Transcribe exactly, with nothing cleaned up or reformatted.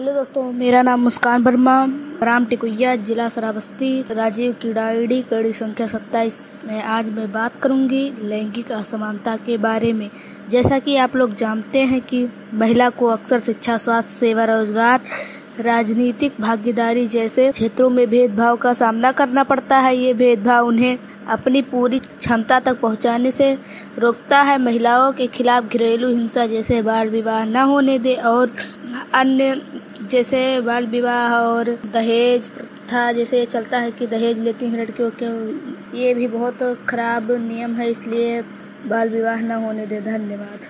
Hello दोस्तों, मेरा नाम मुस्कान वर्मा, ग्राम टिकुया, जिला श्रावस्ती, राजीव क्रीडाईडी, कड़ी संख्या सत्ताईस में आज मैं बात करूंगी लैंगिक असमानता के बारे में। जैसा कि आप लोग जानते हैं कि महिला को अक्सर शिक्षा, स्वास्थ्य सेवा, रोजगार, राजनीतिक भागीदारी जैसे क्षेत्रों में भेदभाव का सामना करना पड़ता है। ये भेदभाव उन्हें अपनी पूरी क्षमता तक पहुंचाने से रोकता है। महिलाओं के खिलाफ घरेलू हिंसा जैसे बाल विवाह न होने दे और अन्य जैसे बाल विवाह और दहेज प्रथा जैसे चलता है कि दहेज लेती हैं लड़कियों के, ये भी बहुत खराब नियम है, इसलिए बाल विवाह न होने दे। धन्यवाद।